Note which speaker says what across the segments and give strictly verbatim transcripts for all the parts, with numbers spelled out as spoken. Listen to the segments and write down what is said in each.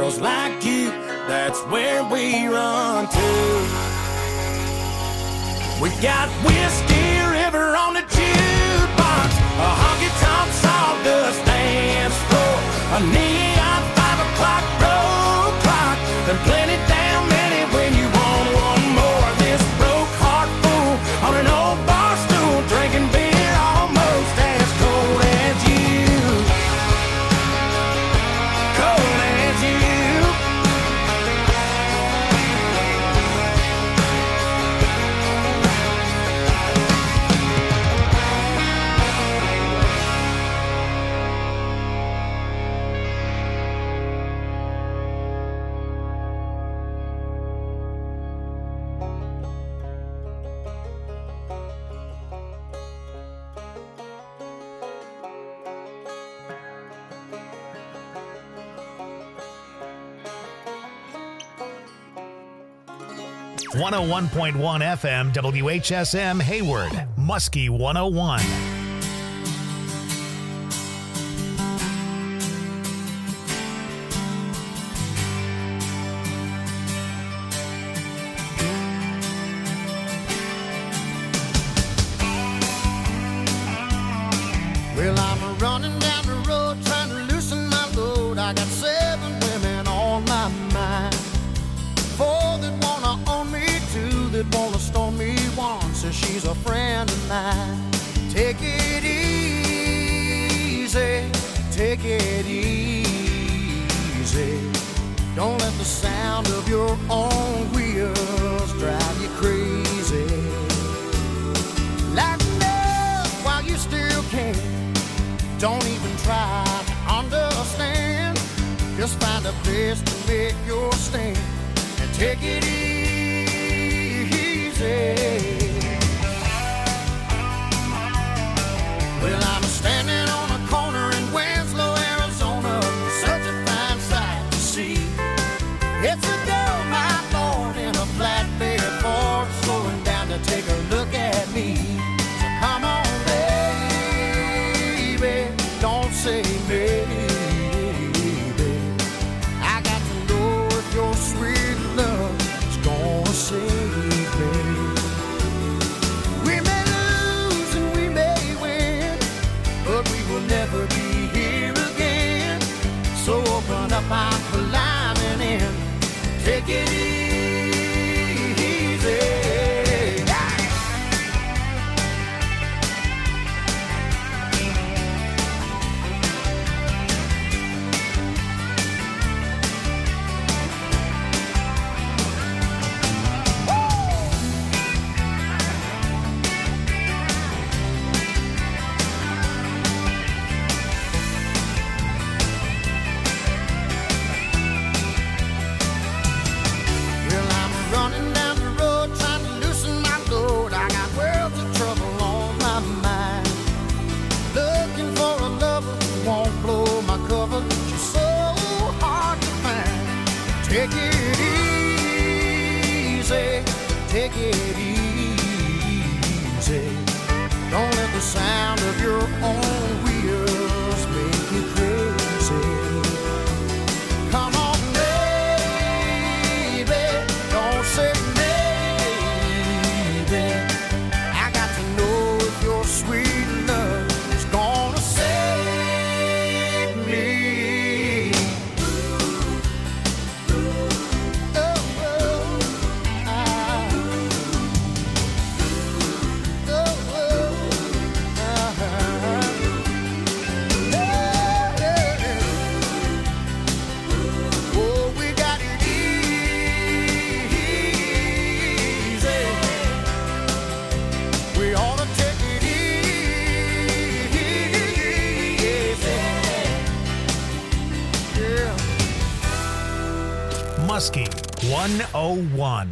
Speaker 1: girls like you, that's where we run to. We got Whiskey River on the jukebox, a honky-tonk sawdust dance floor, a neon five o'clock road clock, and plenty damn many when you want one more. This broke heart fool on an old bar stool, drinking beer almost as cold as you, cold as you.
Speaker 2: one oh one point one F M, W H S M, Hayward, Muskie one oh one.
Speaker 3: Well, I'm running down the road trying to loosen my load. I got seven women on my mind. Four that wanna own me, two that wanna stone me, one says she's a friend of mine. Take it easy, take it easy. Don't let the sound of your own wheels drive you crazy. Lighten up while you still can. Don't even try to understand. Just find a place to make your stand. Take it easy. Well, I'm standing on a corner in Winslow, Arizona. Such a fine sight to see. It's a girl, my Lord, in a flatbed Ford, slowing down to take a look at me. So come on, baby, don't say maybe. I got to know if you're sweet love is gonna save me. We may lose and we may win, but we will never be here again. So open up, I'm climbing in. Take it easy. Take it easy, take it easy. Don't let the sound of your own wheels make you crazy. Come on, baby, don't say maybe. I got to know if your sweet love is gonna save me.
Speaker 2: Muskie one oh one.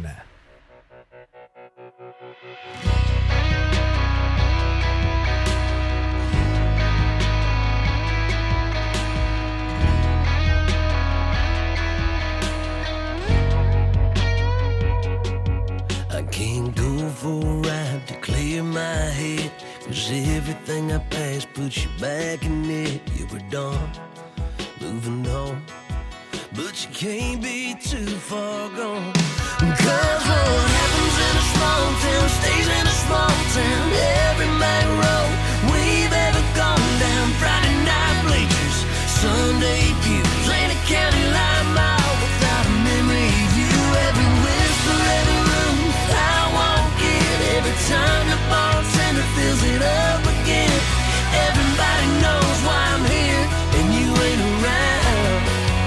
Speaker 4: I can't go for a ride to clear my head, 'cause everything I passed puts you back in it. You were done, moving on. but you can't be too far gone. Cause what happens in a small town stays in a small town. Every back road we've ever gone down, Friday night bleachers, Sunday pews, ain't a county line mile without a memory of you. Every whisper, every room I walk in, every time the bartender fills it up again. Everybody knows why I'm here and you ain't around.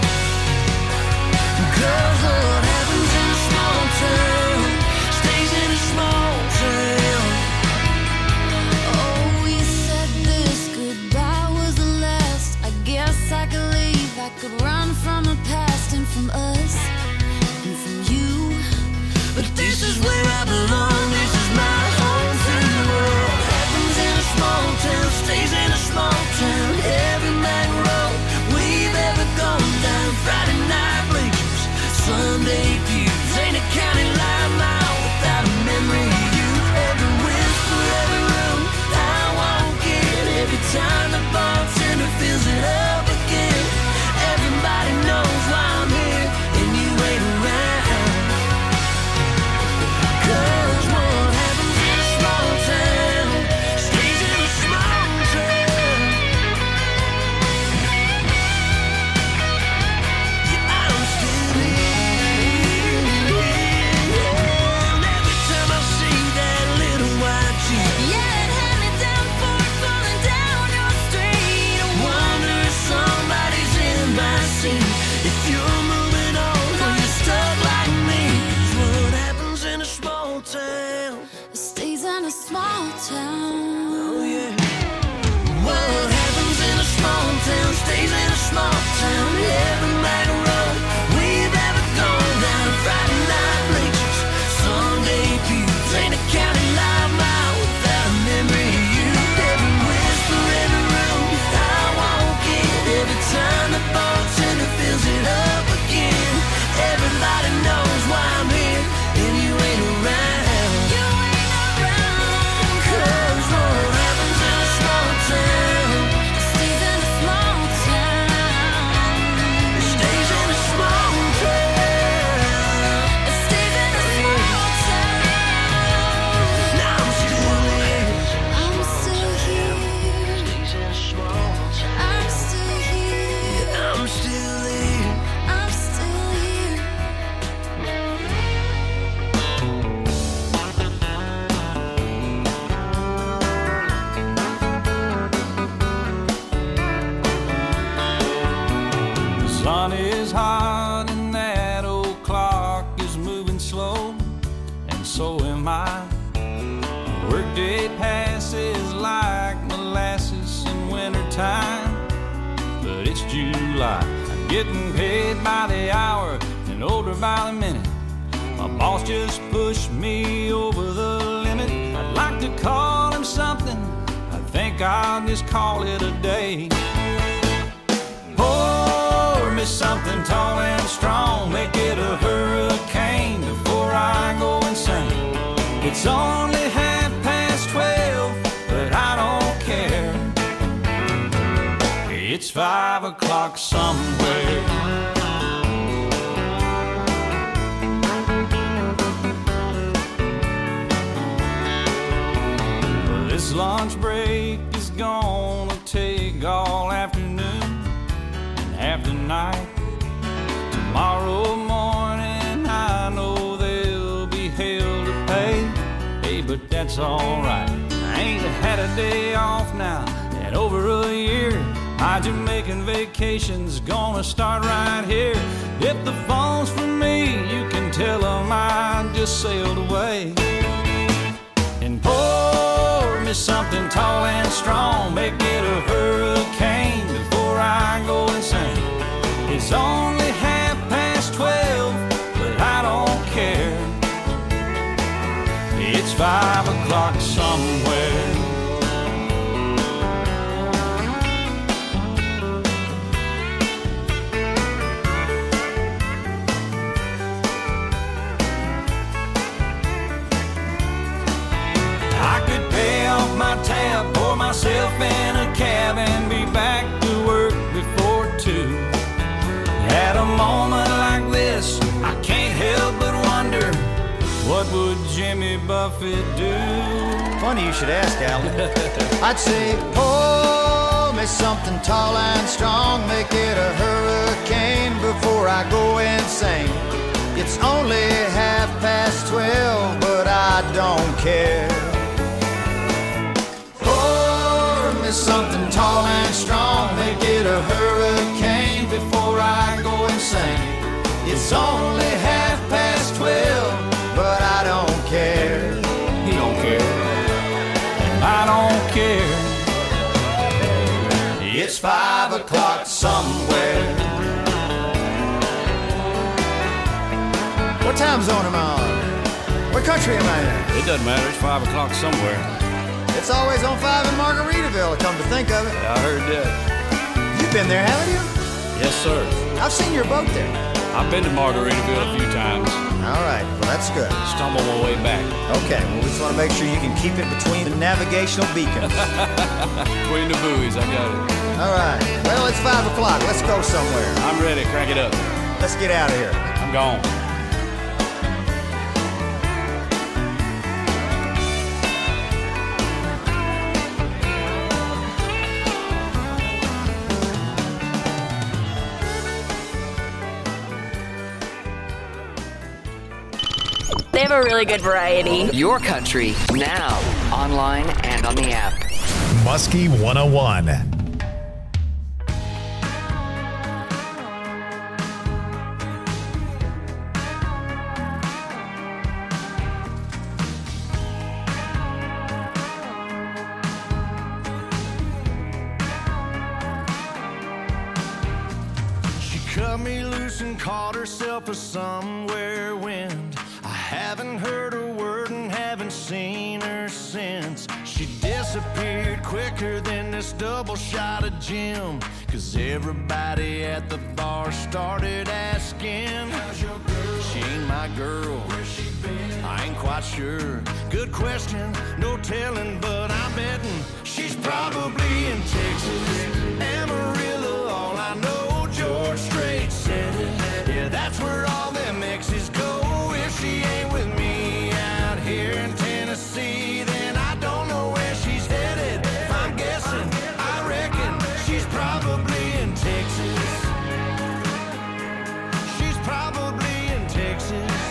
Speaker 4: Cause what happens in a small town stays in a small town.
Speaker 5: Oh, we said this goodbye was the last. I guess I could leave, I could run from the past and from us and from you.
Speaker 4: But this is where I belong, this is my home free world. Happens in a small town, stays in a small town. Every back road we've ever gone down, Friday night bleachers, Sunday pews, ain't a county line mile without a memory of you. Every whisper, every room I walk in, every time the bartender fills it up again. Everybody knows why I'm here and you ain't around. Cause what happens in a small town stays in a small town. Yeah, I'm still here. And every time I see that little white Jeep,
Speaker 5: Yeah, that hand-me-down Ford falling down your street.
Speaker 4: I wonder if somebody's in my seat. If you're moving on or you're stuck like me. 'Cause what happens in a small town?
Speaker 5: It stays in a small town.
Speaker 4: Oh yeah. What happens in a small town stays in a small town. Every back road we've ever gone down, Friday night bleachers, Sunday pews, ain't a county line mile without a memory of you. Every whisper, every room I walk in, every time the bartender fills it up again. Everybody knows why I'm here and you ain't around.
Speaker 5: You ain't around.
Speaker 4: Cause what happens in a small town
Speaker 5: It stays in a small town.
Speaker 4: stays in a small town.
Speaker 5: It stays in a small town.
Speaker 4: Now I'm still here.
Speaker 5: I'm still here.
Speaker 4: Stays in a small town.
Speaker 5: I'm still here.
Speaker 4: I'm still here.
Speaker 5: I'm still here.
Speaker 6: The sun is hot and that old clock is moving slow, and so am I. Workday passes like molasses in wintertime, but it's July. I'm getting paid by the hour and older by the minute. My boss just pushed me over the limit. I'd like to call him something, I think I'll just call it a day. Pour me something tall and strong, make it a hurricane before I go insane. It's only half past twelve, but I don't care. It's five o'clock somewhere. This lunch break is gonna take all afternoon and half the night. Tomorrow morning I know there'll be hell to pay. Hey, but that's alright. I ain't had a day off now in over a year. My Jamaican vacation's gonna start right here. If the phone's for me, you can tell them I just sailed away. And pour me something tall and strong, make it a hurricane before I go insane. It's only half past twelve, but I don't care. It's five o'clock somewhere. I could pay off my tab, pour myself in a cab, and be back to work before two. rough it do.
Speaker 3: Funny you should ask, Alan. I'd say, pour me something tall and strong, make it a hurricane before I go insane. It's only half past twelve, but I don't care. Pour me something tall and strong, make it a hurricane before I go insane. It's only half past twelve, but I don't care.
Speaker 6: He don't care. I don't care.
Speaker 3: It's five o'clock somewhere. What time zone am I on? What country am I in?
Speaker 6: It doesn't matter. It's five o'clock somewhere.
Speaker 3: It's always on five in Margaritaville, come to think of it.
Speaker 6: I heard that.
Speaker 3: You've been there, haven't you?
Speaker 6: Yes, sir.
Speaker 3: I've seen your boat there.
Speaker 6: I've been to Margaritaville a few times.
Speaker 3: All right, well, that's good.
Speaker 6: Stumbled my way back.
Speaker 3: Okay, well, we just want to make sure you can keep it between the navigational beacons.
Speaker 6: Between the buoys, I got it.
Speaker 3: All right, well, it's five o'clock. Let's go somewhere.
Speaker 6: I'm ready. Crank it up.
Speaker 3: Let's get out of here.
Speaker 6: I'm gone.
Speaker 7: They have a really good variety.
Speaker 8: Your country, now, online and on the app.
Speaker 2: Muskie one oh one.
Speaker 1: She cut me loose and caught herself a somewhere wind. I haven't heard a word and haven't seen her since. She disappeared quicker than this double shot of gin. Cause everybody at the bar started asking, how's your girl? She ain't my girl. Where's she been? I ain't quite sure. Good question, no telling, but I'm betting she's probably in Texas. Amarillo, all I know, George Strait said it. Yeah, that's where all them exes go. If she ain't with me out here in Tennessee, then I don't know where she's headed. If I'm guessing, I reckon she's probably in Texas. She's probably in Texas.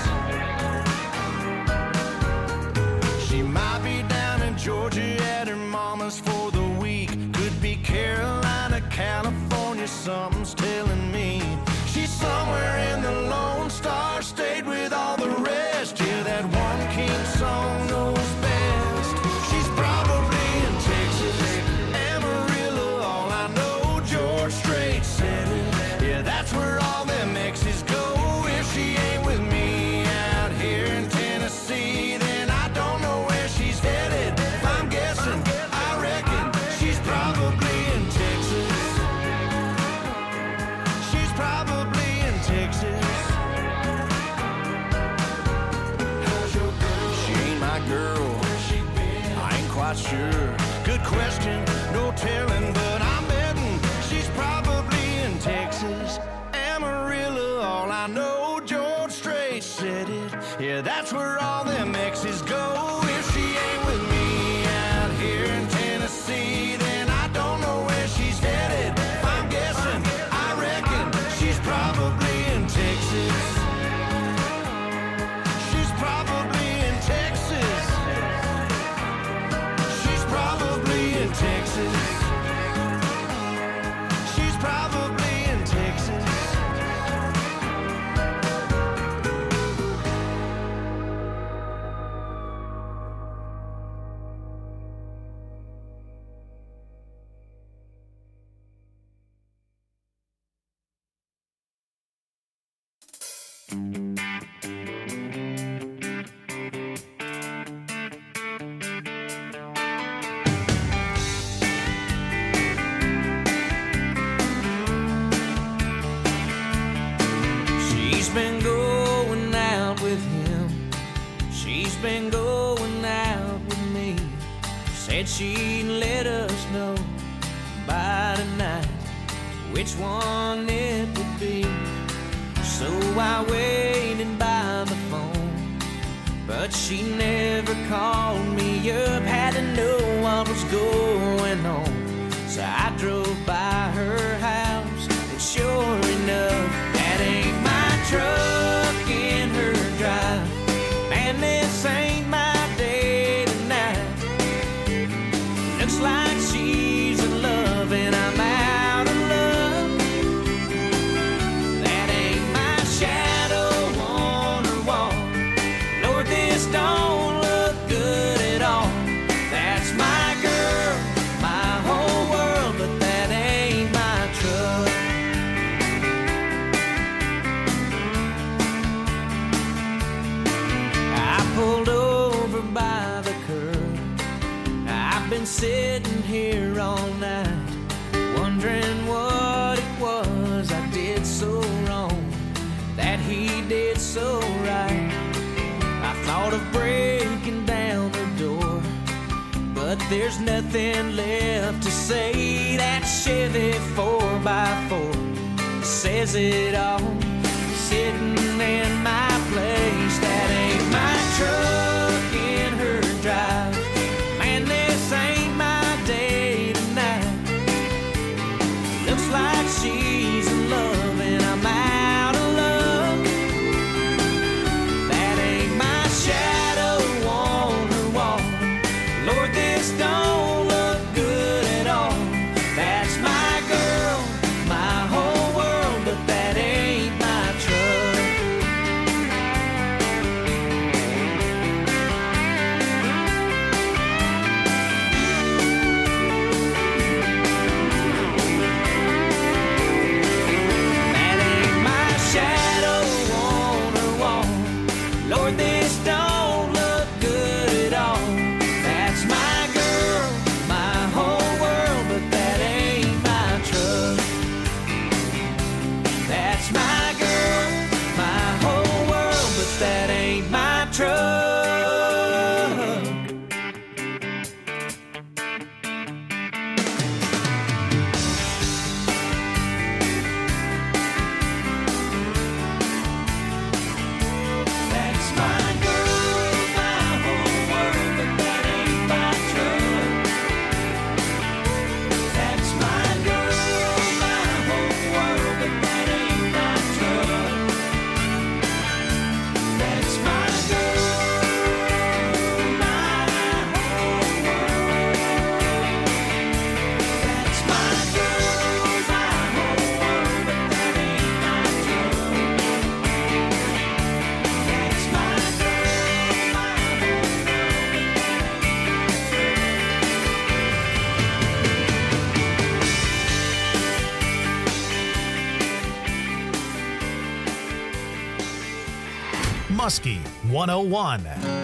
Speaker 1: She might be down in Georgia at her mama's for the week. Could be Carolina, California, something's telling me. She's somewhere in the Lone Star State with all the rest. Yeah, that one king song knows best. She's probably in Texas. Amarillo, all I know, George Strait said it. Yeah, that's where all them exes go. If she ain't with me out here in Tennessee, then I don't know where she's headed. If I'm guessing, I reckon she's probably in Texas. She's probably in Texas. How's your girl? She ain't my girl. Where's she been? I ain't quite sure. Good question, no telling, but I'm betting she's probably in Texas. Amarillo, all I know, George Strait said it. Yeah, that's where all them exes go. If she ain't with me out here in Tennessee, then I don't know where she's headed. If I'm guessing, I reckon she's probably in Texas. She's probably in Texas. She's probably in Texas. She's probably in Texas.
Speaker 4: She's been going out with him. She's been going out with me. Said she'd let us know by tonight which one it would be. So I waited by the phone,
Speaker 6: but she never called me up. Had to know what was going on, so I drove by her house, and sure enough, that ain't my truck in her drive. Man, this ain't my day tonight. Looks like she's in love and I'm out of love. That ain't my shadow on her wall. Lord, this don't look good at all. That's my girl, my whole world, but that ain't my truck. I pulled over by the curb. I've been sitting here all night, wondering what it was I did so wrong, that he did so right. I thought of breaking down the door, but there's nothing left to say. That Chevy four by four says it all, sitting in my place. That ain't my truck in her drive. Man, this ain't my day tonight. Looks like she's in love and I'm out of love. That ain't my shadow on her wall. Lord, this don't look good at all. That's my girl, my whole world, but that ain't my truck. That ain't my shadow on her wall. Lord, this don't look good at all. That's my girl, my whole world, but that ain't my truck. That's my girl, my whole world, but that ain't my truck. That's my girl, my whole world, but that ain't my truck. That's my girl, my whole world, but that ain't my truck. That's my girl, my whole world. That's my girl, my whole world, but that ain't my truck. That's my girl, my whole world, but
Speaker 2: Muskie one oh one.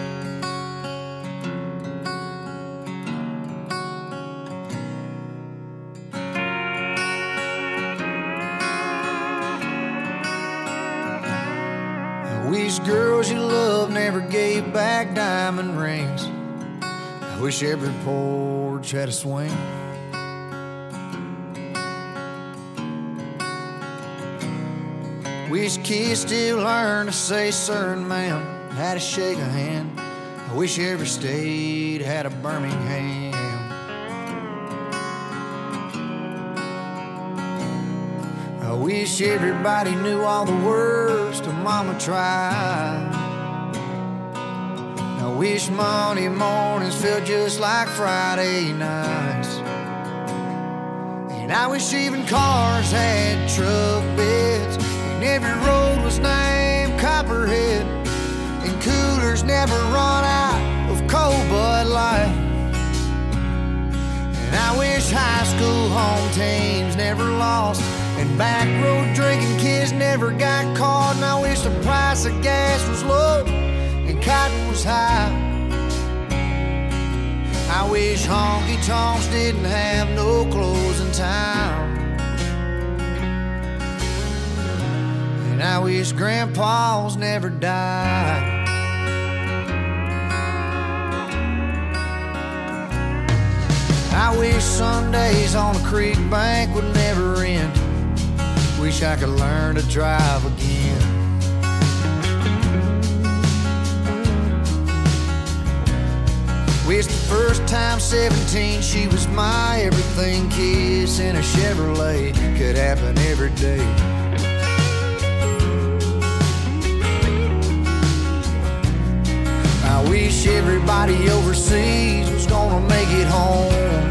Speaker 3: I wish girls you love never gave back diamond rings. I wish every porch had a swing. Wish kids still learn to say sir and ma'am, how to shake a hand. I wish every state had a Birmingham. I wish everybody knew all the words to Mama Tried. I wish Monday mornings felt just like Friday nights. And I wish even cars had truck beds, and every road was named Copperhead, and coolers never run out of cold Bud Light. And I wish high school home teams never lost, and back road drinking kids never got caught. And I wish the price of gas was low and cotton was high. I wish honky tonks didn't have no closing time. And I wish grandpas never died. I wish Sundays on a creek bank would never end. Wish I could learn to drive again. Wish the first time seventeen she was my everything. Kiss in a Chevrolet could happen every day. I wish everybody overseas was gonna make it home.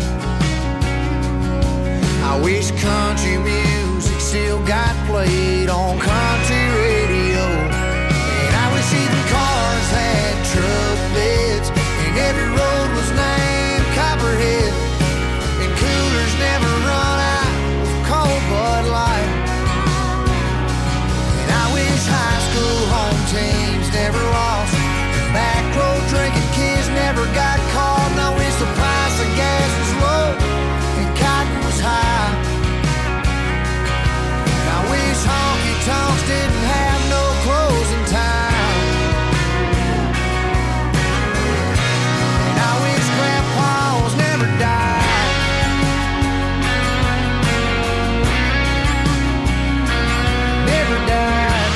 Speaker 3: I wish country music still got played on country radio. And I wish even cars had truck beds, and every road was named Copperhead, and coolers never run out of cold Bud Light. And I wish high school home teams never lost, and back road drinking kids never got caught. And I wish the price of gas was low and cotton was high. And I wish honky tonks didn't have no closing time. And I wish grandpas never died. Never died.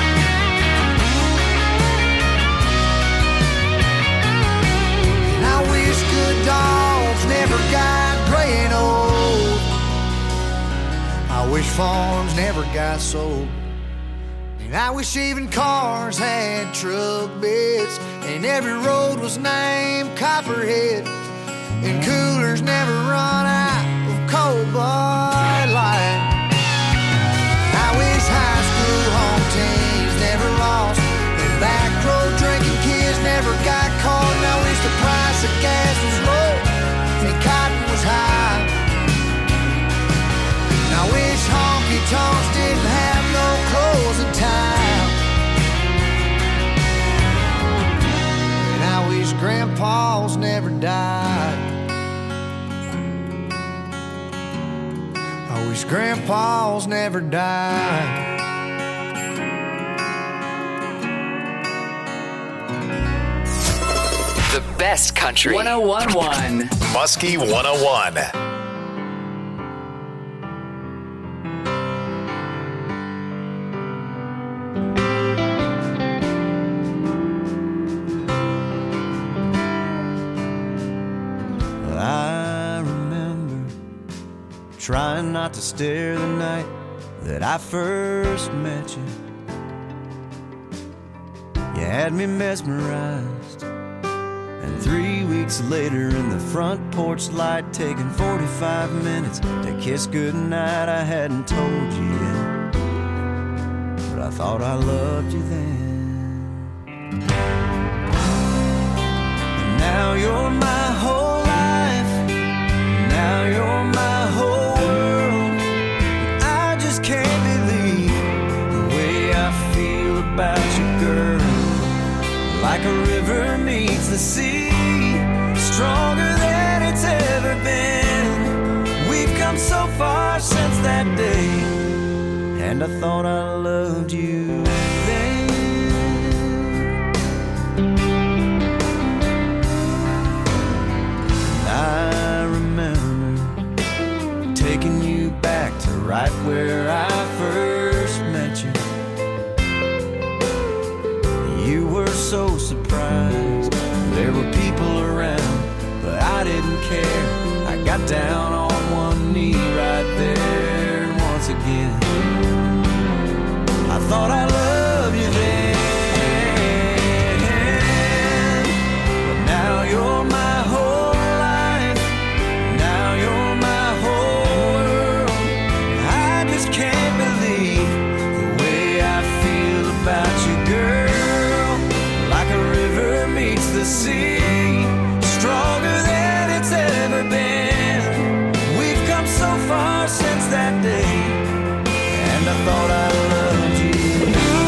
Speaker 3: And I wish good dogs never got gray and old. I wish farms never got sold. And I wish even cars had truck beds, and every road was named Copperhead, and coolers never run out of cold Bud Light. I wish high school home teams never lost, and back road drinking kids never got caught. And I wish the price of gas was low and cotton was high. And I wish honky tonks didn't have no closing time. And I wish grandpas never died. I wish grandpas never died.
Speaker 8: The best country. one oh one point one.
Speaker 2: Muskie one oh one.
Speaker 9: I remember trying not to stare the night that I first met you. You had me mesmerized, and three weeks later in the front porch light, taking forty-five minutes to kiss goodnight. I hadn't told you yet, but I thought I loved you then. And now you're my whole life, now you're my whole world. I just can't believe the way I feel about you, girl. Like a river meets the sea, stronger than it's ever been. We've come so far since that day, and I thought I loved you then. And I remember taking you back to right where I first met you. You were so surprised, there were people around, but I didn't care. I got down on one knee right there, and once again I thought I loved you then. But now you're my whole life, now you're my whole world. I just can't believe the way I feel about you, girl. Meets the sea, stronger than it's ever been. We've come so far since that day, and I thought I loved you.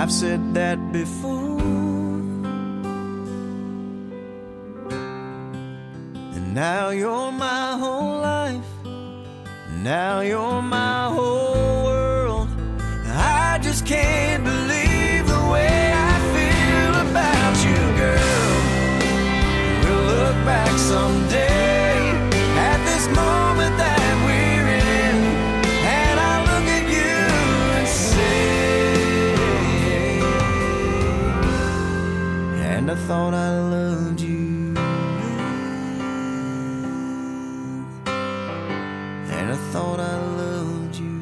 Speaker 9: I've said that before. And now you're my whole life. Now you're my whole world. I just can't believe the way I feel about you, girl. We'll look back someday at this moment that we're in, and I'll look at you and say, and I thought I loved you. And I thought I loved you.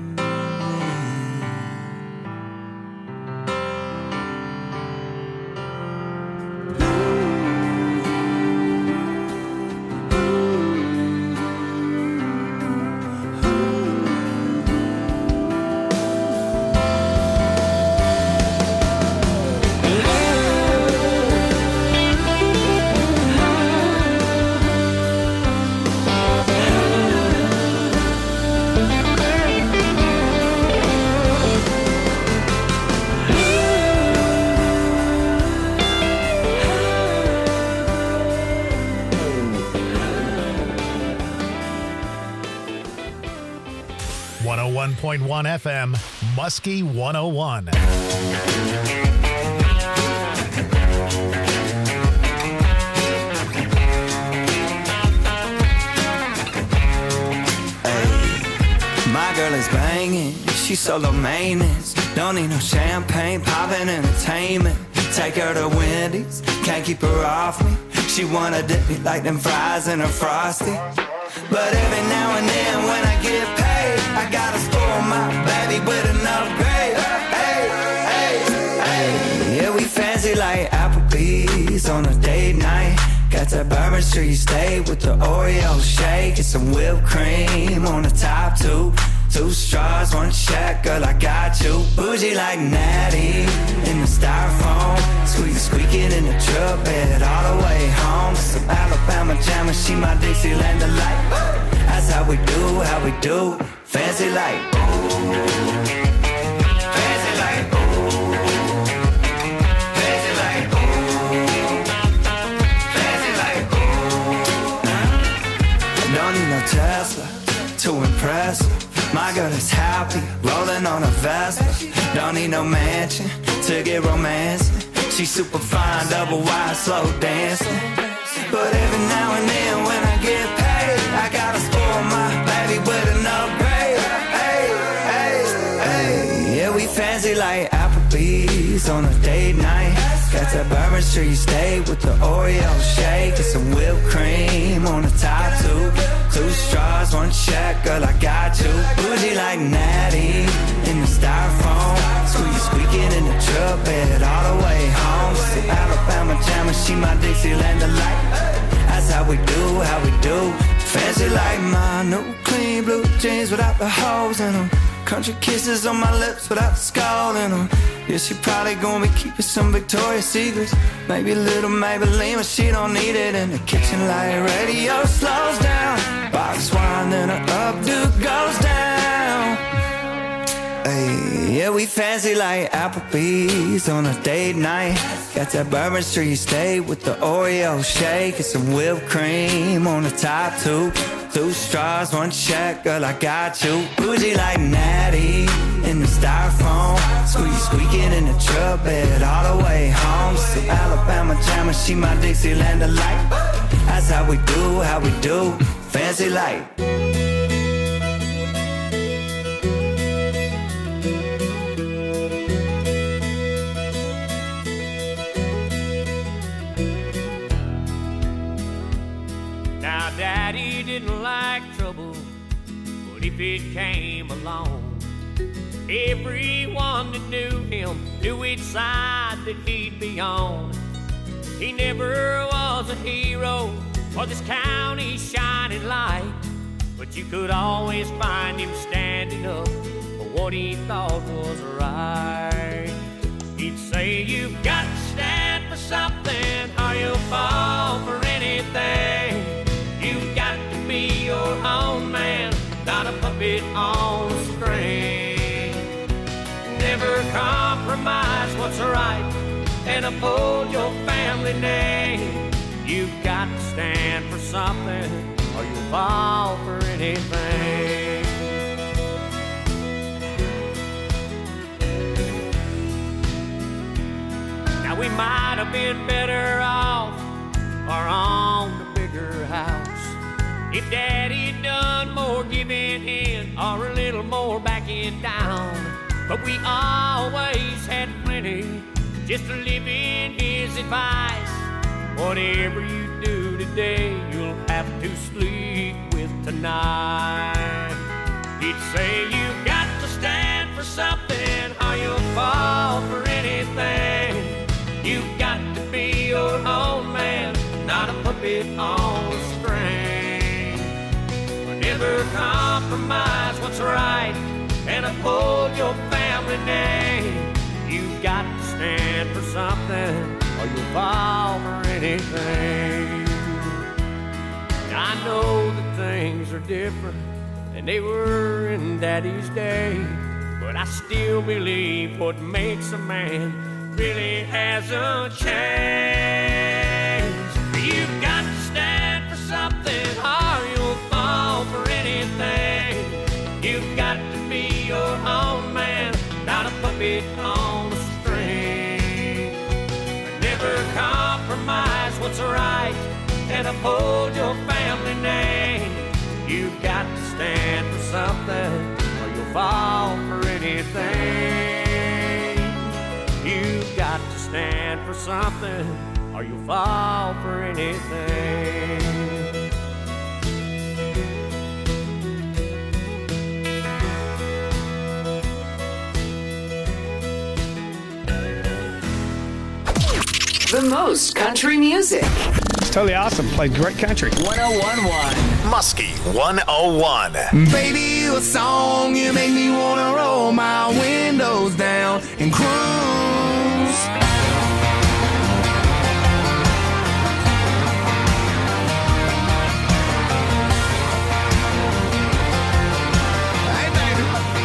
Speaker 2: one oh one point one F M, Muskie one oh one.
Speaker 9: My girl is banging, she's solo maintenance. Don't need no champagne, poppin' entertainment. Take her to Wendy's, can't keep her off me. She wanna dip me like them fries in her Frosty. But every now and then when I get paid, I gotta spoil my baby with an upgrade. Hey, hey, hey. Yeah, we fancy like Applebee's on a date night. Got that Bourbon Street steak with the Oreo shake and some whipped cream on the top two. Two straws, one check, girl, I got you. Bougie like Natty in the styrofoam. Squeak, squeaking in the truck bed all the way home. Some Alabama jammer, she my Dixieland delight. That's how we do, how we do. Fancy like, ooh. Fancy like, ooh. Fancy like, ooh. Fancy like, ooh. Don't need no Tesla to impress her. My girl is happy, rolling on a Vespa. Don't need no mansion to get romancing. She's super fine, double wide, slow dancing. But every now and then when I get paid, I gotta spoil my baby with an upgrade. Hey, hey, hey. Yeah, we fancy like Applebee's on a date night. Got that Bourbon Street steak with the Oreo shake and some whipped cream on the top two. Two straws, one check, girl, I got you. Bougie like Natty in the styrofoam. Squeak, squeaking in the truck bed all the way home. Some Alabama jammer, she my Dixieland delight. That's how we do, how we do. Fancy like my new clean blue jeans without the holes in them. Country kisses on my lips without the skull in them. Yeah, she probably gonna be keeping some Victoria's Secrets. Maybe a little Maybelline, but she don't need it. In the kitchen light radio slows down. Box wine, then her updo goes down. Hey, yeah, we fancy like Applebee's on a date night. Got that Bourbon Street steak with the Oreo shake and some whipped cream on the top two. Two straws, one check, girl, I got you. Bougie like Natty in the styrofoam. Squeak, squeaking in the truck bed all the way home. Some Alabama jammer, she my Dixieland delight. That's how we do, how we do. Fancy like.
Speaker 10: Now Daddy didn't like trouble, but if it came along, everyone that knew him knew which side that he'd be on. He never was a hero or this county's shining light, but you could always find him standing up for what he thought was right. He'd say, you've got to stand for something or you'll fall for anything. You've got to be your own man, not a puppet on a string. Never compromise what's and uphold your family name. You've got to stand for something, or you'll fall for anything. Now we might have been better off or on the bigger house if Daddy had done more giving in or a little more backing down. But we always had plenty just to live in his advice. Whatever you do today, you'll have to sleep with tonight. He'd say you've got to stand for something or you'll fall for anything. You've got to be your own man, not a puppet on a string. Never compromise what's right and uphold your family name. You've got to stand for something or you'll fall for anything. Now I know that things are different than they were in Daddy's day, but I still believe what makes a man really hasn't changed. You've got to stand for something or you'll fall for anything. You've got to be your own man, not a puppet on a string. Never compromise what's right and uphold your family name. You've got to stand for something or you'll fall for anything. You've got to stand for something or you'll fall for anything.
Speaker 8: The most country music.
Speaker 11: It's totally awesome. Played great country.
Speaker 8: one oh one point one
Speaker 2: Muskie one oh one.
Speaker 3: Baby, you a song, you make me wanna roll my windows down and cruise. Hey, baby.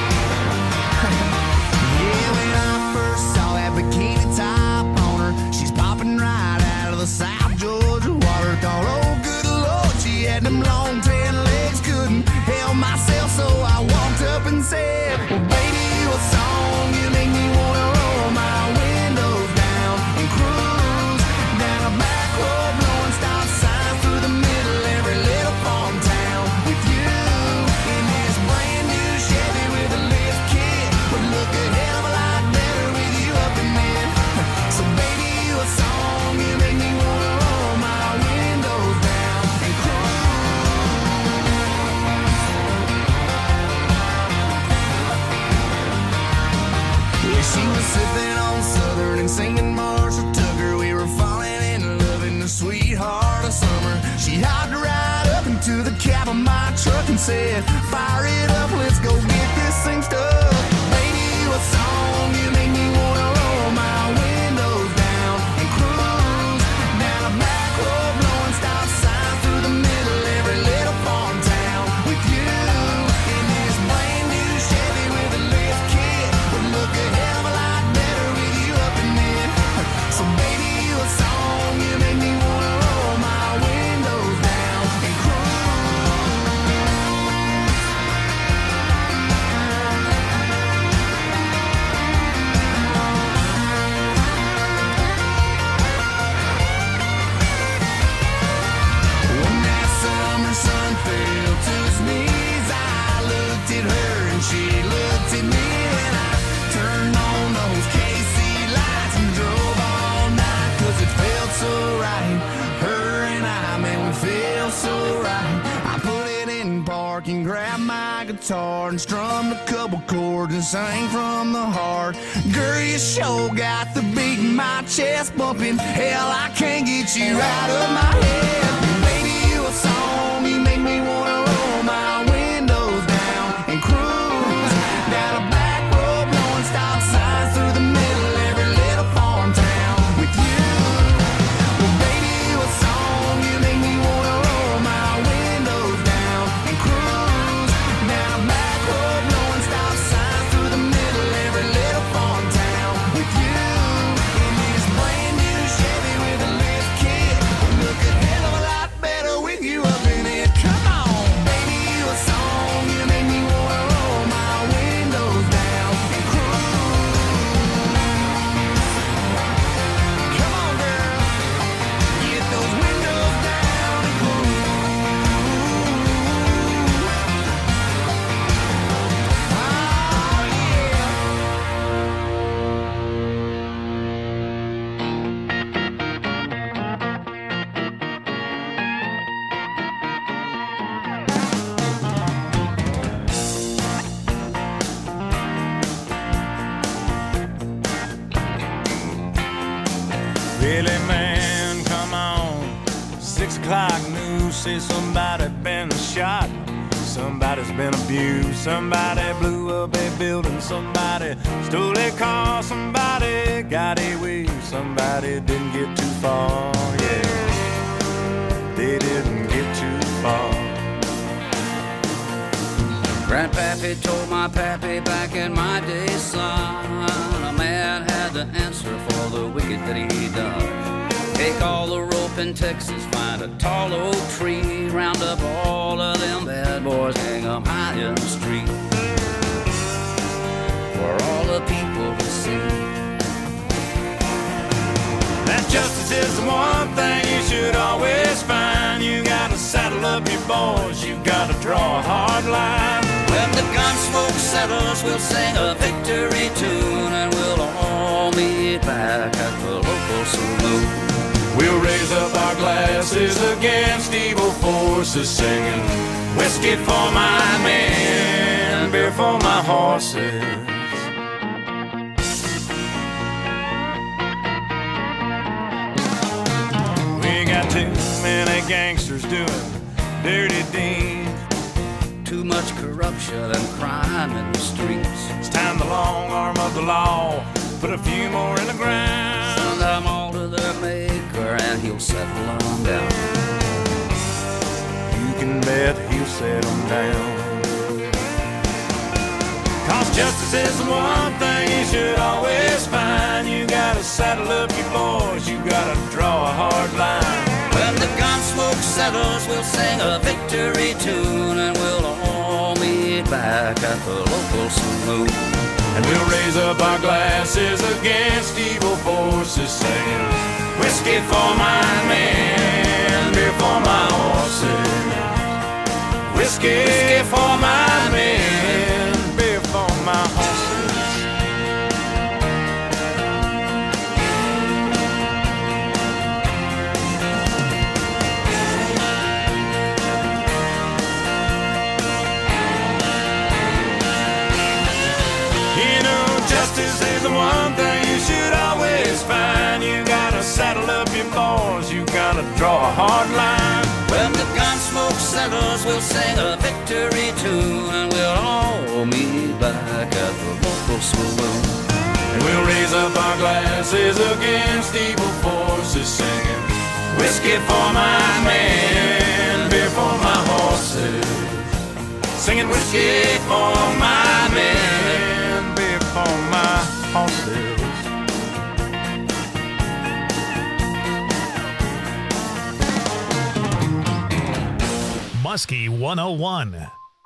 Speaker 3: Yeah, when I first saw that bikini top on her, she's popping right out of the South Georgia water. Thought, oh, good Lord, she had them long tan legs, couldn't help myself, so I walked up and said, well, baby, you a song, you make me wanna roll my windows down and cruise down a back road, blowing stop signs through the middle every little farm town with you in this brand new Chevy with a lift kit. Would look a hell of a lot better with you up in there. So baby, you a song, you make me wanna roll my windows down and yeah, she was sipping on Southern and singing Marshall Tucker. We were falling in love in the sweetheart of summer. She hopped right up into the cab of my truck and said, fire it up, let's go get this thing stuck. Baby, you a song, you make me wanna roll my windows down and cruise down a back road, blowing stop signs through the middle every little farm town with you in this brand new Chevy with a lift kit. Would look a hell of a lot better with you up in there. So baby, you a song, you make me wanna roll my windows down and cruise. When that summer sun fell to his knees, I looked at her and she looked at me, and I turned on those K C lights and drove all night, 'cause it felt so right. Her and I, man, we feel so right. I put it in park and grabbed my guitar and strummed a couple chords and sang from the heart. Girl, you sure got the beat in my chest bumping. Hell, I can't get you out of my head. Baby, you a song, you make me wanna roll my windows down and cruise down a back road, blowing stop signs through the middle every little farm town with you. Well, baby, you a song, you make me wanna roll my windows down and cruise down a back road, blowing stop signs through the middle every little farm town with you in this brand
Speaker 9: Billy man, come on. Six o'clock news says somebody been shot. Somebody's been abused. Somebody blew up a building. Somebody stole a car. Somebody got away. Somebody didn't get too far. Yeah, they didn't get too far.
Speaker 12: Grandpappy told my pappy back in my day, son, a man had to answer for the wicked that he done. Take all the rope in Texas, find a tall oak tree, round up all of them bad boys, hang them high in the street for all the people to see.
Speaker 9: That justice is the one thing you should always find. You gotta saddle up your boys, you gotta draw a hard line.
Speaker 12: When the gun smoke settles, we'll sing a victory tune, and we'll all meet back at the local saloon.
Speaker 9: We'll raise up our glasses against evil forces, singing whiskey for my men, beer for my horses. We got too many gangsters doing dirty deeds.
Speaker 12: Too much corruption and crime in the streets.
Speaker 9: It's time the long arm of the law put a few more in the ground.
Speaker 12: Send them all to their maker and he'll settle them down.
Speaker 9: You can bet he'll settle them down. Cause justice is the one thing you should always find. You gotta saddle up your boys, you gotta draw a hard line.
Speaker 12: When the gun smoke settles, we'll sing a victory tune, and we'll all meet back at the local saloon.
Speaker 9: And we'll raise up our glasses against evil forces, singing whiskey for my men, beer for my horses. Whiskey for my men, beer for my horses. Justice is the one thing you should always find. You gotta saddle up your boys, you gotta draw a hard line.
Speaker 12: When the gun smoke settles, we'll sing a victory tune, and we'll all meet back at the local saloon.
Speaker 9: And we'll raise up our glasses against evil forces, singing whiskey for my men, beer for my horses. Singing whiskey for my men, beer for my horses.
Speaker 2: Muskie one oh one.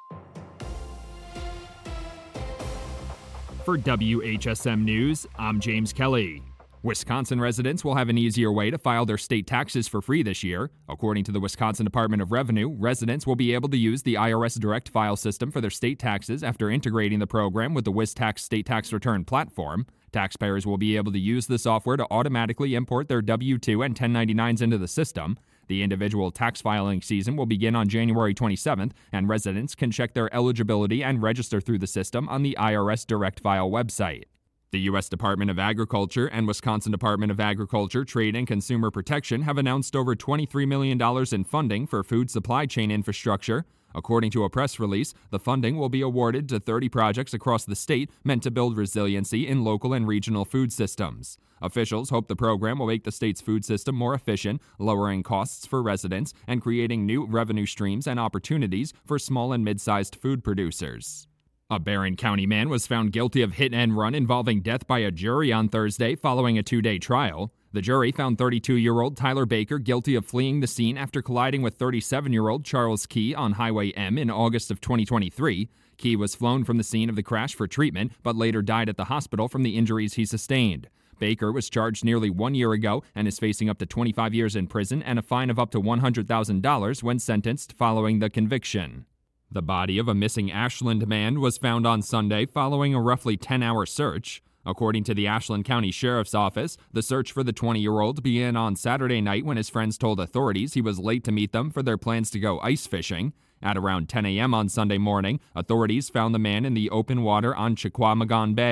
Speaker 13: For W H S M News, I'm James Kelly. Wisconsin residents will have an easier way to file their state taxes for free this year. According to the Wisconsin Department of Revenue, residents will be able to use the I R S Direct File system for their state taxes after integrating the program with the WisTax state tax return platform. Taxpayers will be able to use the software to automatically import their W two and ten ninety-nines into the system. The individual tax filing season will begin on January twenty-seventh, and residents can check their eligibility and register through the system on the I R S Direct File website. The U S Department of Agriculture and Wisconsin Department of Agriculture, Trade and Consumer Protection have announced over twenty-three million dollars in funding for food supply chain infrastructure. According to a press release, the funding will be awarded to thirty projects across the state meant to build resiliency in local and regional food systems. Officials hope the program will make the state's food system more efficient, lowering costs for residents and creating new revenue streams and opportunities for small and mid-sized food producers. A Barron County man was found guilty of hit and run involving death by a jury on Thursday following a two-day trial. The jury found thirty-two-year-old Tyler Baker guilty of fleeing the scene after colliding with thirty-seven-year-old Charles Key on Highway M in August of twenty twenty-three. Key was flown from the scene of the crash for treatment, but later died at the hospital from the injuries he sustained. Baker was charged nearly one year ago and is facing up to twenty-five years in prison and a fine of up to one hundred thousand dollars when sentenced following the conviction. The body of a missing Ashland man was found on Sunday following a roughly ten-hour search. According to the Ashland County Sheriff's Office, the search for the twenty-year-old began on Saturday night when his friends told authorities he was late to meet them for their plans to go ice fishing. At around ten a.m. on Sunday morning, authorities found the man in the open water on Chequamegon Bay.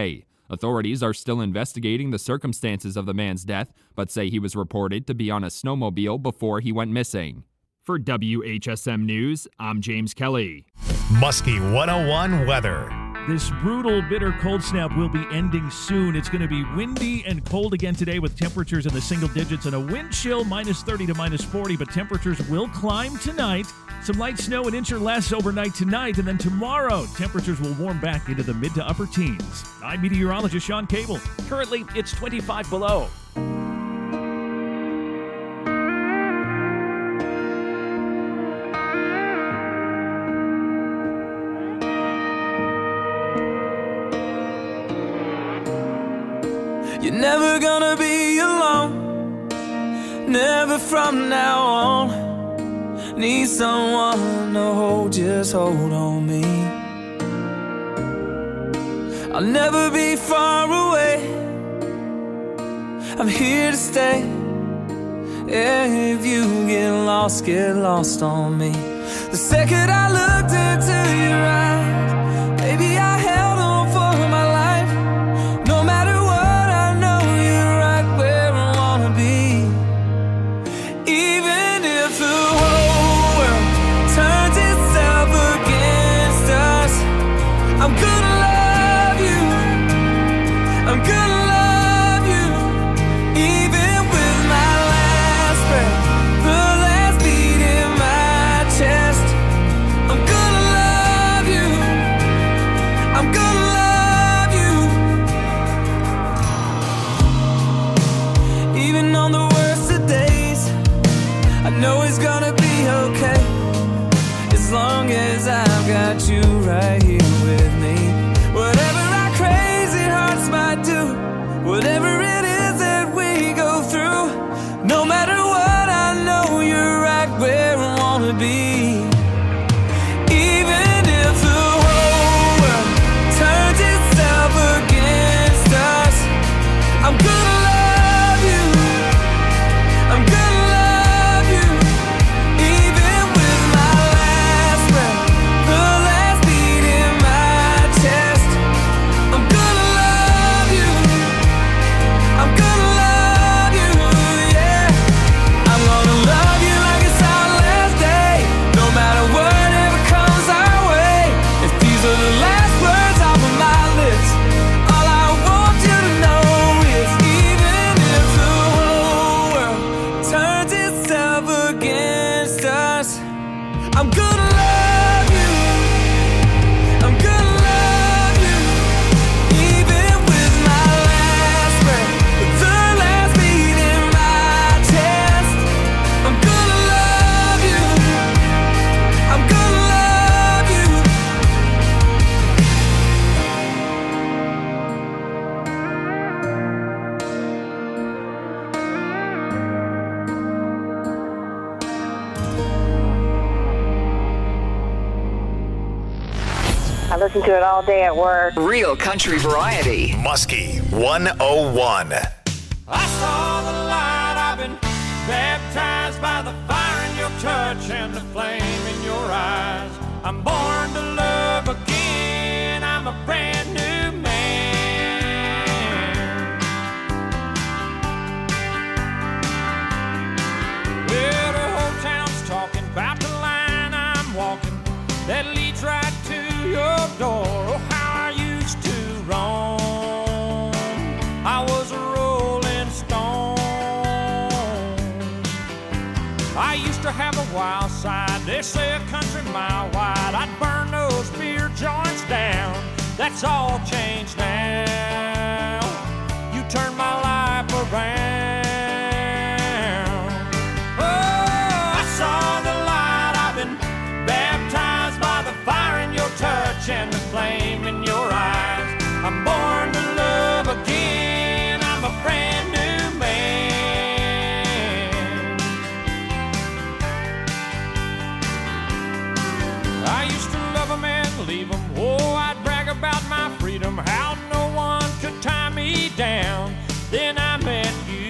Speaker 13: Authorities are still investigating the circumstances of the man's death, but say he was reported to be on a snowmobile before he went missing. For W H S M News, I'm James Kelly.
Speaker 2: Muskie one oh one weather.
Speaker 14: This brutal, bitter cold snap will be ending soon. It's going to be windy and cold again today with temperatures in the single digits and a wind chill minus thirty to minus forty, but temperatures will climb tonight. Some light snow, an inch or less overnight tonight, and then tomorrow, temperatures will warm back into the mid to upper teens. I'm meteorologist Sean Cable. Currently, it's twenty-five below.
Speaker 9: You're never gonna be alone, never from now on. Need someone to hold, just hold on me. I'll never be far away, I'm here to stay. Yeah, if you get lost, get lost on me. The second I looked into your eyes, baby, I held on for my life. No matter what, even if the whole world turns itself against us, I'm gonna love you, I'm gonna love you. Even with my last breath, the last beat in my chest, I'm gonna love you, I'm gonna love you. Even on the worst of days, I know it's gonna be okay, as long as I've got you right here with me. Whatever our crazy hearts might do, whatever it is that we go through, no matter what, I know you're right where I wanna be. Even if the whole world turns itself against us, I'm gonna love you, I'm gonna
Speaker 15: I listen to it all day at work.
Speaker 8: Real country variety.
Speaker 2: Muskie one oh one.
Speaker 10: I saw the light, I've been baptized by the fire in your touch and the flame in your eyes. I'm born to love again, I'm a brand new man. Well, the whole town's talking about the line I'm walking that leads right to your door. Oh, how I used to roam, I was a rolling stone. I used to have a wild side, they say a country mile wide. I'd burn those beer joints down, that's all changed now. You turned my life around. Oh, I saw the light, I've been baptized by the fire in your touch and the flame in your eyes. I'm born to love again, I'm a brand new man. I used to love them and leave them, oh, I'd brag about my freedom, how no one could tie me down. Then I met you,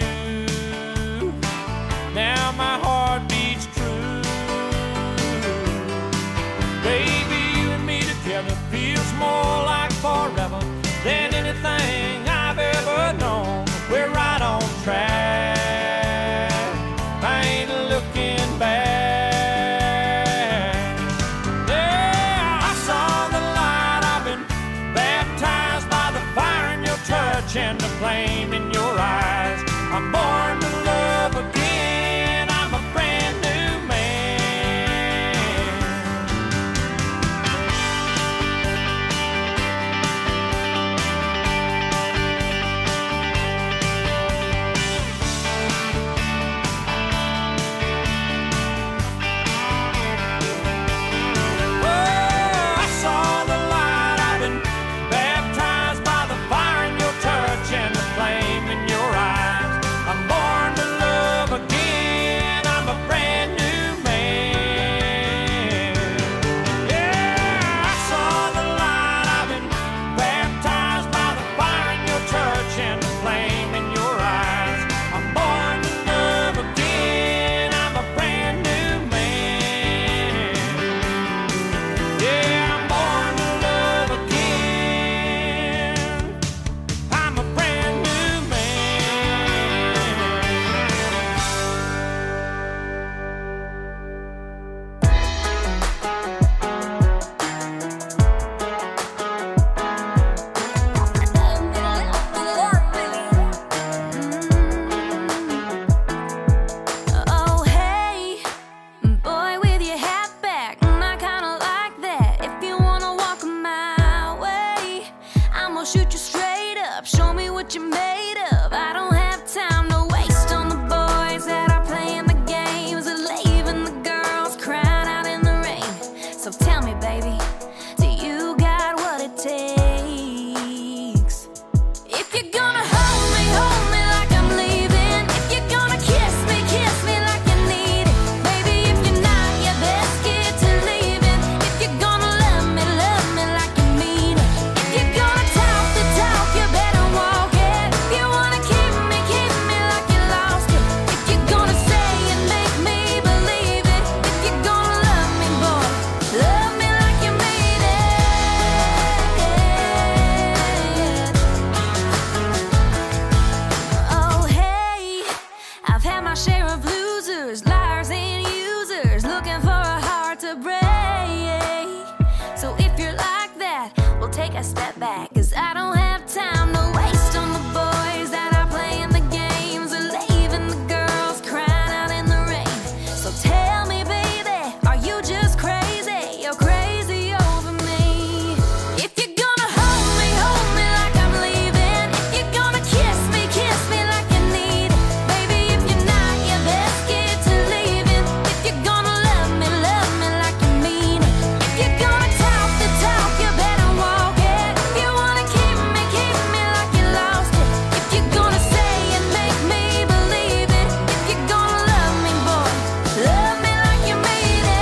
Speaker 5: I step back, 'cause I don't have time to waste on the boys that are playing the games or leaving the girls crying out in the rain. So tell me, baby, are you just crazy? You're crazy over me. If you're gonna hold me, hold me like I'm leaving. If you're gonna kiss me, kiss me like you need it. Baby, if you're not, you best get to leaving. If you're gonna love me, love me like you mean it. If you're gonna talk the talk, you better walk it. If you wanna keep me, keep me like you lost it. If you're gonna say and make me believe it. If you're gonna love me, boy, love me like you mean it.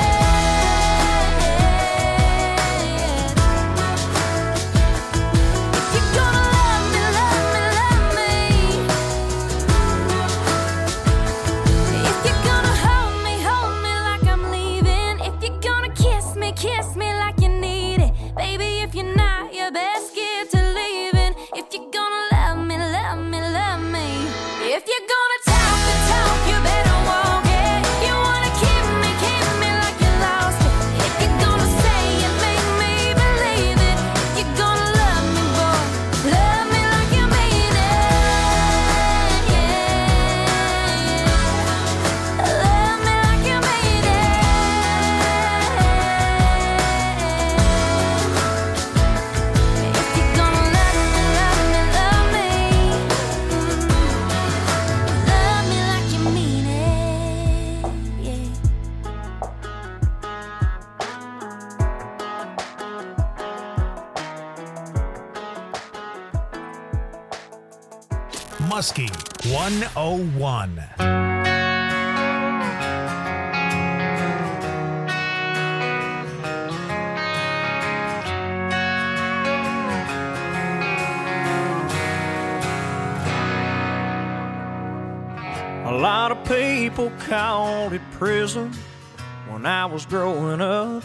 Speaker 5: If you're gonna love me, love me, love me. If you're gonna hold me, hold me like I'm leaving. If you're gonna kiss me, kiss me like you need it. Baby, if you're not, you best get to leaving. If you're gonna love me, love me, love me. If you're gonna talk the talk, you better walk it. If you wanna keep me, keep me like you lost it. If you're gonna say and make me believe it. If you're gonna love me, boy, love me like you mean it. Yeah. Love me like you mean it. If you're gonna love me, love me, love me. Love me like you mean it. Yeah.
Speaker 2: Muskie one oh one.
Speaker 6: A lot of people called it prison when I was growing up.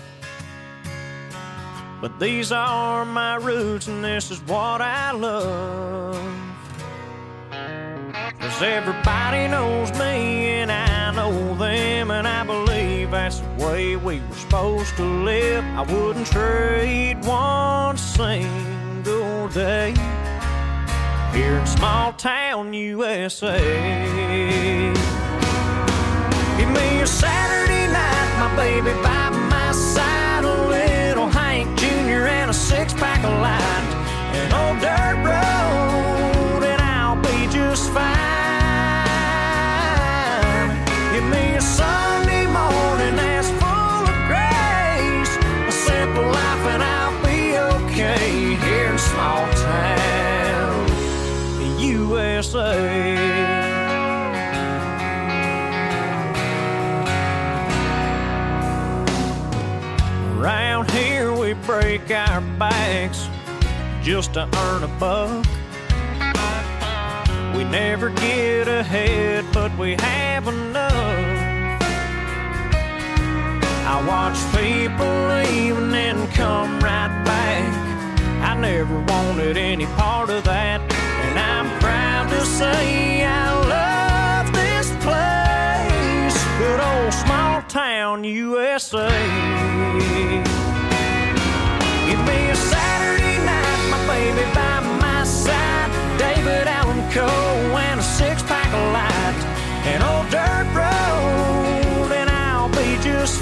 Speaker 6: But these are my roots and this is what I love. 'Cause everybody knows me and I know them, and I believe that's the way we were supposed to live. I wouldn't trade one single day here in small town U S A. Give me a Saturday night, my baby by my side, a little Hank Junior and a six-pack of light, an old dirt road, and I'll be just fine. Give me a Sunday morning that's full of grace, a simple life, and I'll be okay here in small town U S A. Around here we break our backs just to earn a buck. We never get ahead, but we have enough. I watch people leave and then come right back. I never wanted any part of that, and I'm proud to say I love this place. Good old small town U S A. Give me a Saturday night, my baby by my side, David Allen Coe and a six-pack of light, an old dirt road, and I'll be just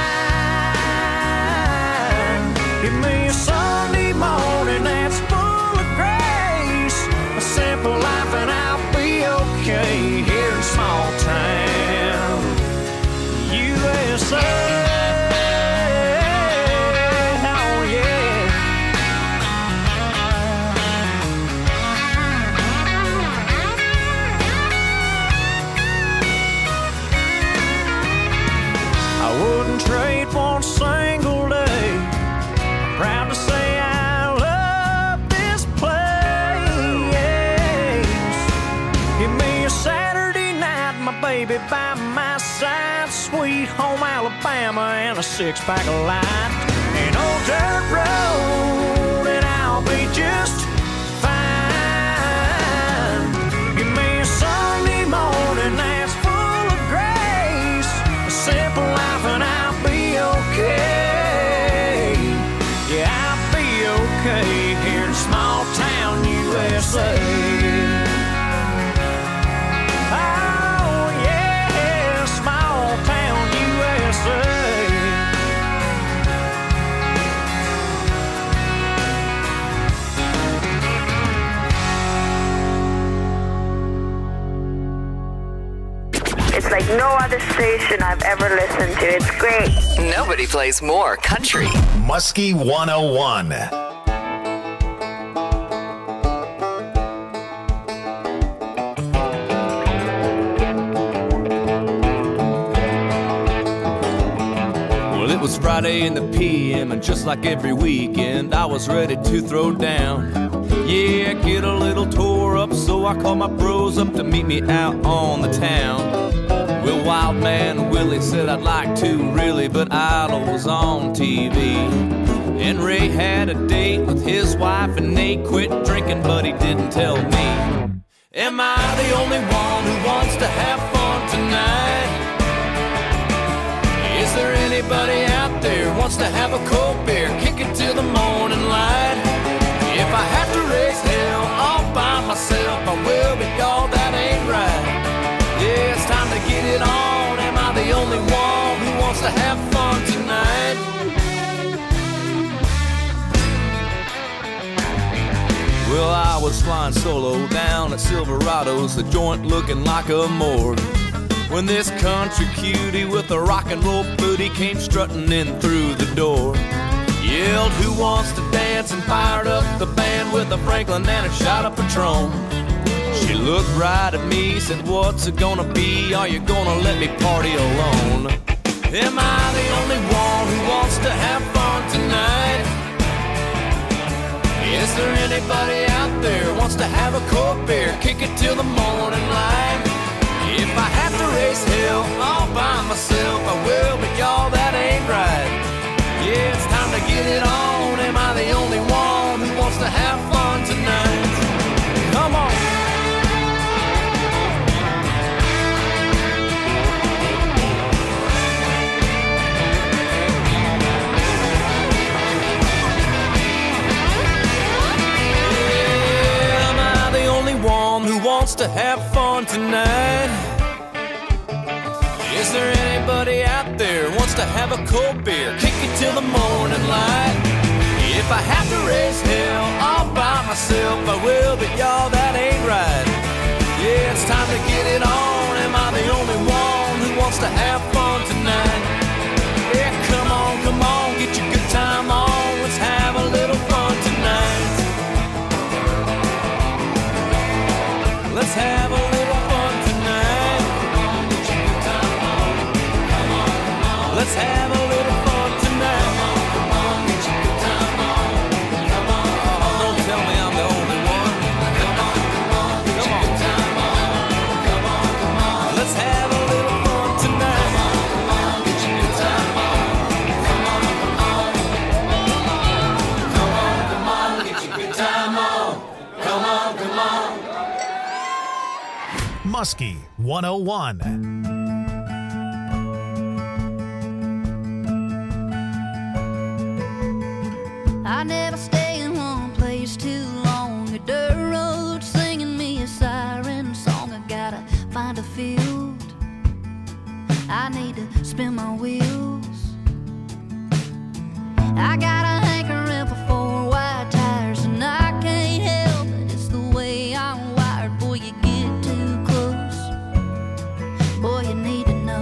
Speaker 6: fine. Give me a Sunday morning that's full of grace, a simple life, and I'll be okay here in small town U S A. Trade one single day. I'm proud to say I love this place. Give me a Saturday night, my baby by my side, sweet home Alabama and a six-pack of light, an old dirt road, and I'll be just fine. Give me a Sunday morning that's full of grace, a simple life, and I'll okay. Yeah, I'll be okay
Speaker 15: It's like no other station I've ever listened to. It's great.
Speaker 8: Nobody plays more country.
Speaker 2: Muskie one oh one.
Speaker 16: Well, it was Friday in the P M, and just like every weekend, I was ready to throw down. Yeah, get a little tore up, so I called my bros up to meet me out on the town. Well, Wild Man Willie said I'd like to, really, but Idol was on T V. And Ray had a date with his wife, and Nate quit drinking, but he didn't tell me. Am I the only one who wants to have fun tonight? Is there anybody out there who wants to have a cold beer, kick it till the morning light? If I have to raise hell all by myself, I will, but y'all, that ain't right. Yeah, it's time to get it on. Am I the only one who wants to have fun tonight? Well, I was flying solo down at Silverado's, the joint looking like a morgue, when this country cutie with a rock and roll booty came strutting in through the door. Yelled, who wants to dance, and fired up the band with a Franklin and a shot of Patron. She looked right at me, said, what's it gonna be? Are you gonna let me party alone? Am I the only one who wants to have fun tonight? Is there anybody out there who wants to have a cold beer, kick it till the morning light? If I have to raise hell all by myself, I will, but y'all, that ain't right. Yeah, it's time to get it on. Am I the only one who wants to have fun tonight? Come on. Yeah, am I the only one who wants to have fun tonight? Is there anybody out there who wants to have a cold beer, kick it till the morning light? If I have to raise hell all by myself, I will, but y'all, that ain't right. Yeah, it's time to get it on. Am I the only one who wants to have fun tonight? Yeah, come on, come on, get your good time on. Let's have a little fun tonight. Let's have a little fun tonight. Let's have a little fun tonight. Come on, get your good time on. Come on, come on. Don't tell me I'm the only one. Come on, come on, get your good time on. Come on, come on. Let's have a little fun tonight. Come on, get your good time on. Come on, come on. Come on, come on, get your good time on. Come on, come on.
Speaker 2: Muskie one oh one.
Speaker 5: I never stay in one place too long. A dirt road singing me a siren song. I gotta find a field. I need to spin my wheels. I got a hankering for four wide tires, and I can't help it. It's the way I'm wired. Boy, you get too close. Boy, you need to know.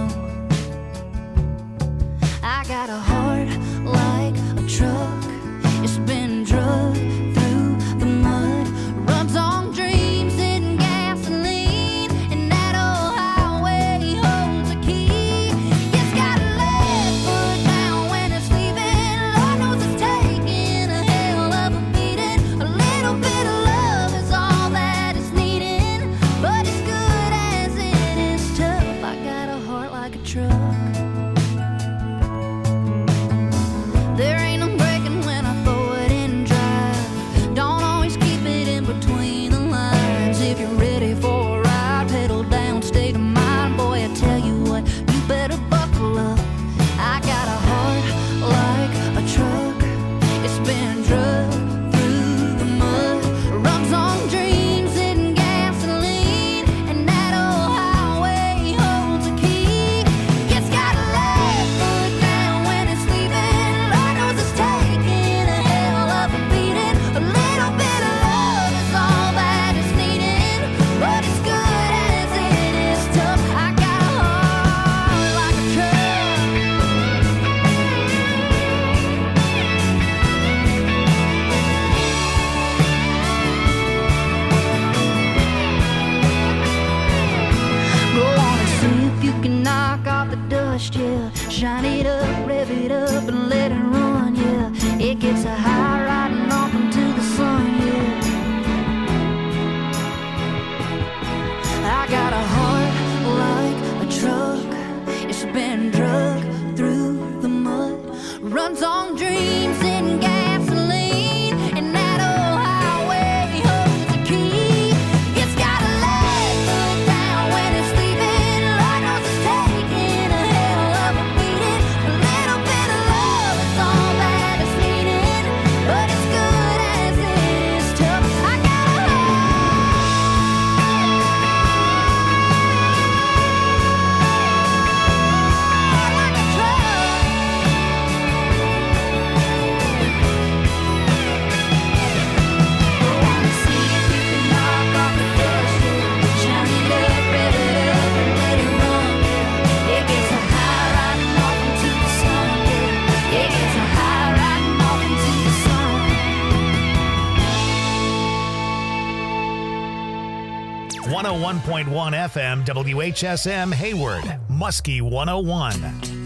Speaker 5: I got a heart like a truck. It's been drugged through the mud, runs on dreams and gasoline, and that old highway holds a key. It's got a left foot down when it's leaving. Lord knows it's can knock off the dust, yeah. Shine it up, rev it up, and let it run, yeah. It gets a high riding off into the sun, yeah. I got a heart like a truck. It's been drug through the mud. Runs on dreams and gasoline. And that old highway holds the key. It's got a leg foot down when it's sleeping. Lord knows it's taking a hell of a beating. A little bit of love is all that it's needing. But it's good as it is tough. I got a
Speaker 2: one oh one point one F M W H S M Hayward, Muskie one oh one.